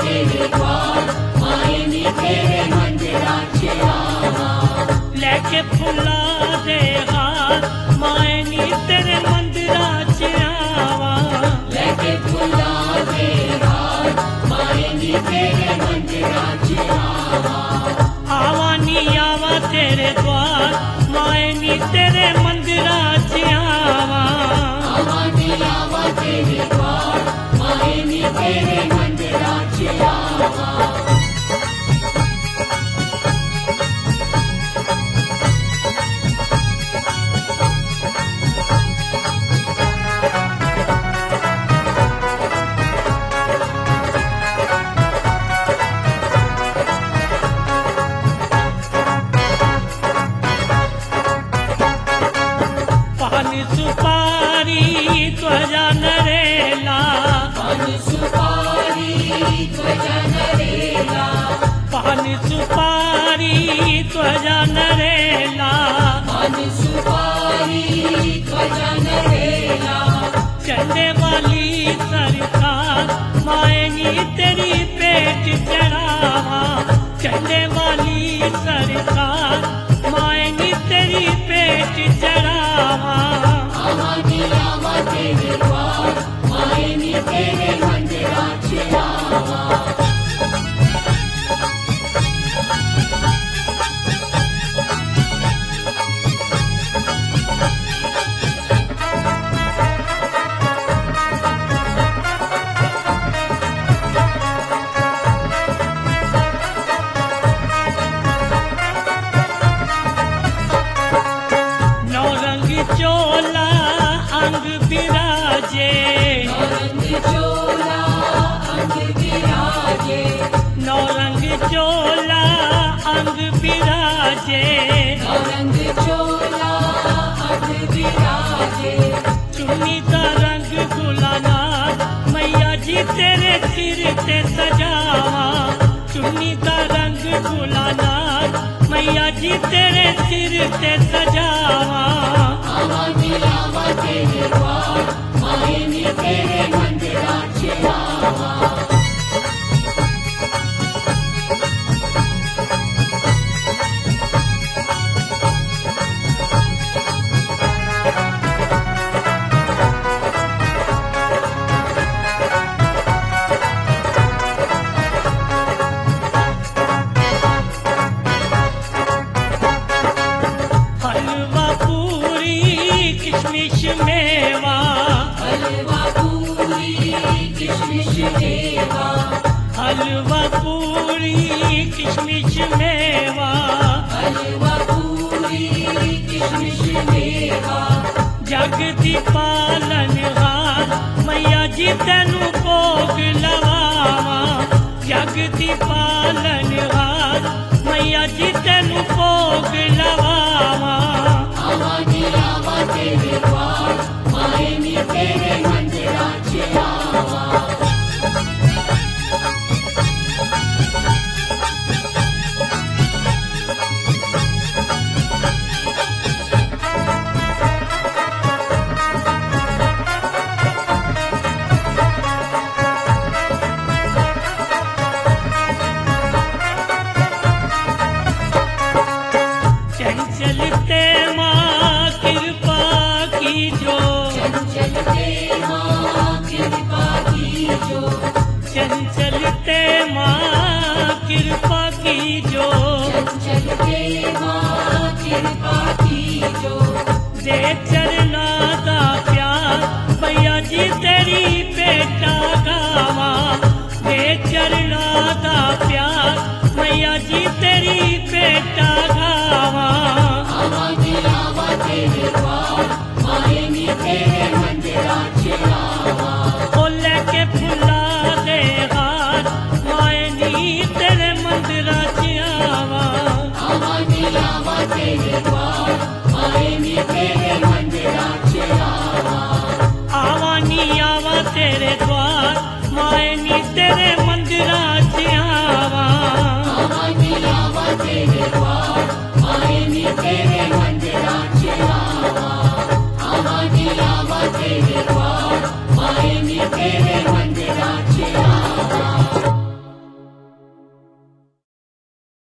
तेरे द्वार माए नी तेरे मंदिराचे आवा लेके फुला दे हार माए नी तेरे मंदिराचे आवा लेके फुला दे हार माए नी तेरे मंदिराचे आवा नी आवा तेरे द्वार माए नी तेरे मंदिराचे आवा नी आवा तेरे द्वार माए नी तेरे मंदिराचे आवा सुपारी ध्वजा नरेला पान सुपारी ध्वजा नरेला पान सुपारी ध्वजा नरेला पान सुपारी ध्वजा नरेला चलने वाली सरकार माए नी तेरी पेट चढ़ावा चलने वाली सरकार माए नी तेरी पेट चढ़ावा आवा तेरे द्वार माए नी तेरे मंदिराचे आवा नौरंग चोला अंग बिराजे रंग चोला अंग विराजे नौरंग चोला अंग बिराजे रंग चोला अंग विराजे चुन्नी का रंग गुलाना मैया जी तेरे सिर ते सजावा चुन्नी का रंग गुलाना मैया जी तेरे सिर ते सजावा आवा तेरे द्वार माए नी तेरे मंदिराचे आवा हलवा पूरी किशमिश मेवा हलवा पूरी किशमिश मेवा हलवा पूरी किशमिश मेवा हलवा पूरी किशमिश मेवा जग दी पालनहार मैया जी तैनू भोग लवावा जग दी पालनहार मैया जी तैनू भोग लवावा आवा तेरे द्वार माए नी तेरे मंदिराचे आवा चंचलते माँ कृपा की जो चंचलते माँ कृपा की जो चंचलते माँ कृपा की जो चंचलते माँ कृपा की जो दे चरना दा प्यार मैया जी तेरी बेटा गावा दे चरना दा प्यार मैया जी तेरी बेटा गावा आवा तेरे द्वार माए नी तेरे मंदिराचे आवा ओ लेके फुला दे हार माए नी तेरे मंदिराचे आवा आवा तेरे द्वार माए नी तेरे मंदिराचे आवा आवा नी आवा तेरे द्वार माए नी तेरे मंदिराचे आवा आवा तेरे द्वार माए नी तेरे मंदिराचे आवा आवा तेरे द्वार माए नी तेरे